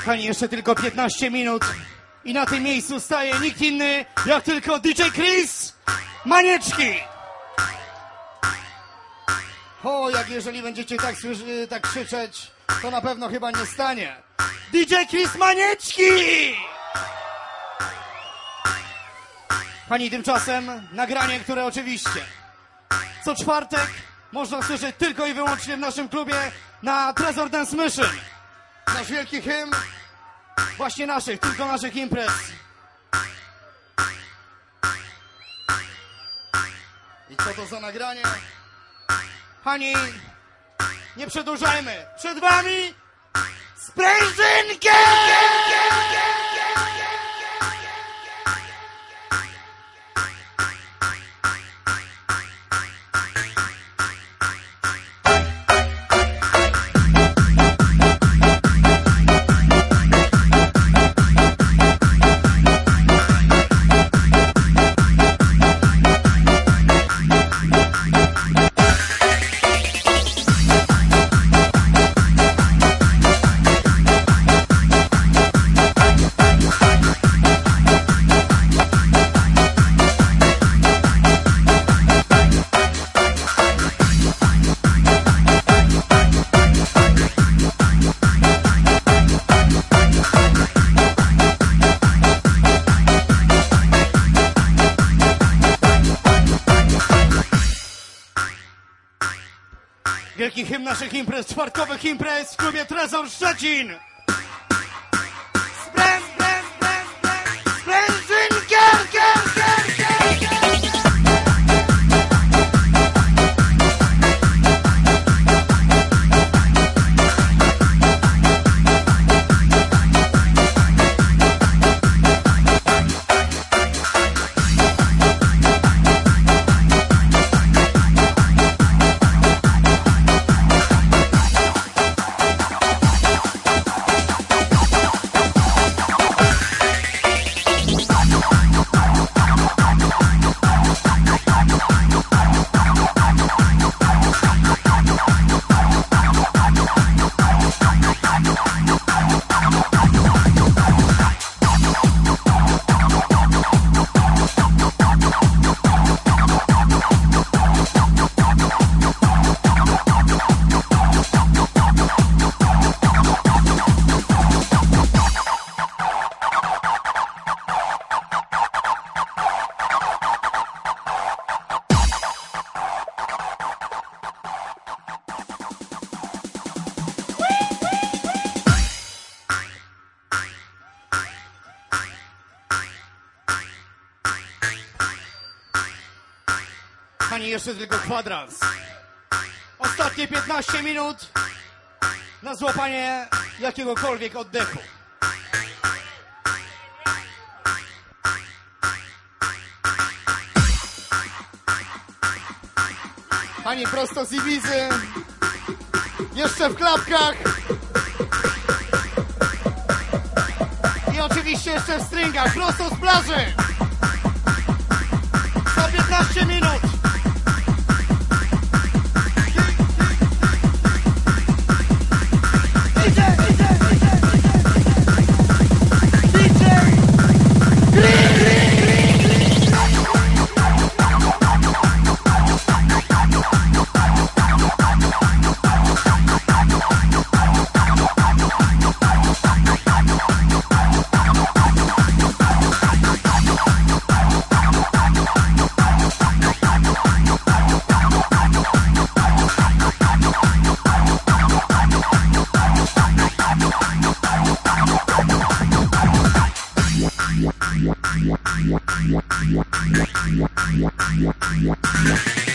Kochani, jeszcze tylko 15 minut i na tym miejscu staje nikt inny jak tylko DJ Chris Manieczki. O, jak jeżeli będziecie tak krzyczeć, to na pewno chyba nie stanie. DJ Chris Manieczki! Pani, tymczasem nagranie, które oczywiście co czwartek można słyszeć tylko i wyłącznie w naszym klubie na Treasure Dance Mission. Nasz wielki hymn właśnie naszych, tylko naszych imprez. I co to za nagranie? Pani, nie przedłużajmy. Przed wami sprężynkę! Wielki hymn naszych imprez, czwartkowych imprez w klubie Treasure Szczecin. Sprężynkę! Pani, jeszcze tylko kwadrans. Ostatnie 15 minut na złapanie jakiegokolwiek oddechu. Pani, prosto z Ibizy. Jeszcze w klapkach. I oczywiście jeszcze w stringach. Prosto z plaży. Za 15 minut. Yeah.